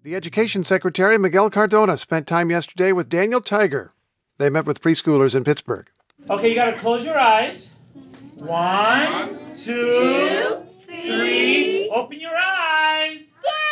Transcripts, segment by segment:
The Education Secretary, Miguel Cardona, spent time yesterday with Daniel Tiger. They met with preschoolers in Pittsburgh. Okay, you got to close your eyes. 1, 2, 3. Open your eyes.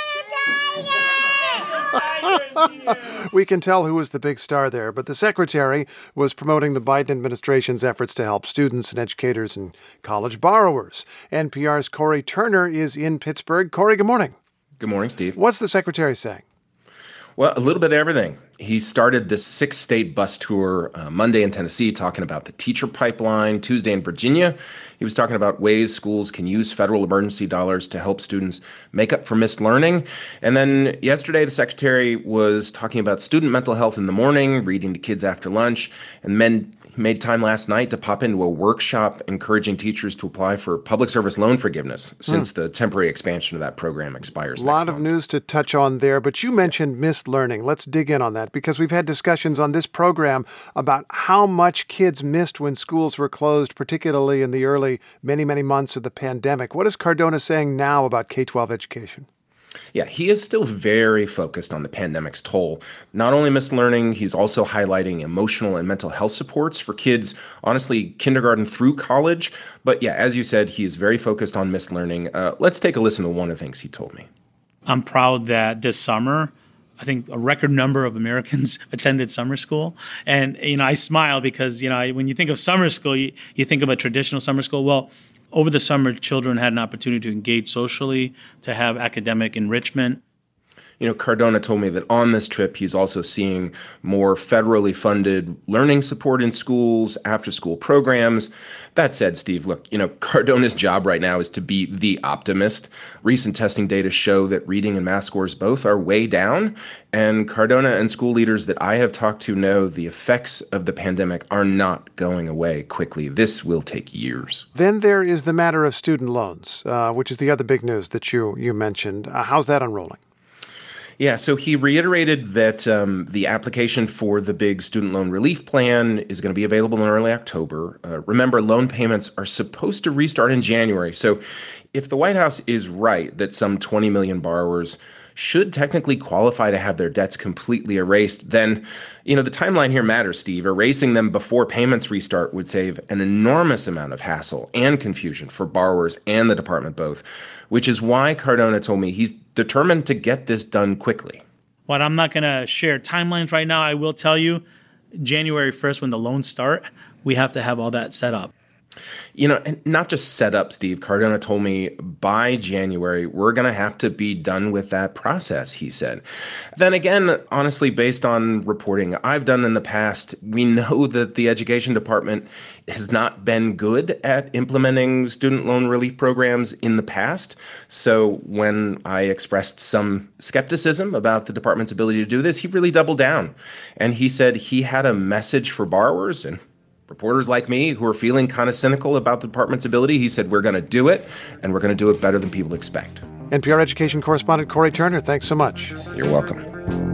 We can tell who was the big star there, but the secretary was promoting the Biden administration's efforts to help students and educators and college borrowers. NPR's Corey Turner is in Pittsburgh. Corey, good morning. Good morning, Steve. What's the secretary saying? Well, a little bit of everything. He started this 6-state bus tour Monday in Tennessee, talking about the teacher pipeline. Tuesday in Virginia, he was talking about ways schools can use federal emergency dollars to help students make up for missed learning. And then yesterday, the secretary was talking about student mental health in the morning, reading to kids after lunch, and made time last night to pop into a workshop encouraging teachers to apply for public service loan forgiveness since the temporary expansion of that program expires next month. A lot of news to touch on there, but you mentioned missed learning. Let's dig in on that because we've had discussions on this program about how much kids missed when schools were closed, particularly in the early many months of the pandemic. What is Cardona saying now about K-12 education? Yeah, he is still very focused on the pandemic's toll. Not only missed learning, he's also highlighting emotional and mental health supports for kids, honestly, kindergarten through college. But yeah, as you said, he is very focused on missed learning. Let's take a listen to one of the things he told me. I'm proud that this summer, I think a record number of Americans attended summer school. And, I smile because, when you think of summer school, you think of a traditional summer school. Well, over the summer, children had an opportunity to engage socially, to have academic enrichment. Cardona told me that on this trip, he's also seeing more federally funded learning support in schools, after-school programs. That said, Steve, look, Cardona's job right now is to be the optimist. Recent testing data show that reading and math scores both are way down. And Cardona and school leaders that I have talked to know the effects of the pandemic are not going away quickly. This will take years. Then there is the matter of student loans, which is the other big news that you mentioned. How's that unrolling? Yeah, so he reiterated that the application for the big student loan relief plan is going to be available in early October. Remember, loan payments are supposed to restart in January. So if the White House is right that some 20 million borrowers should technically qualify to have their debts completely erased, then, the timeline here matters, Steve. Erasing them before payments restart would save an enormous amount of hassle and confusion for borrowers and the department both, which is why Cardona told me he's determined to get this done quickly. But I'm not going to share timelines right now. I will tell you, January 1st, when the loans start, we have to have all that set up. And not just set up, Steve. Cardona told me by January, we're going to have to be done with that process, he said. Then again, honestly, based on reporting I've done in the past, we know that the education department has not been good at implementing student loan relief programs in the past. So when I expressed some skepticism about the department's ability to do this, he really doubled down. And he said he had a message for borrowers and reporters like me who are feeling kind of cynical about the department's ability. He said, we're going to do it, and we're going to do it better than people expect. NPR education correspondent Corey Turner, thanks so much. You're welcome.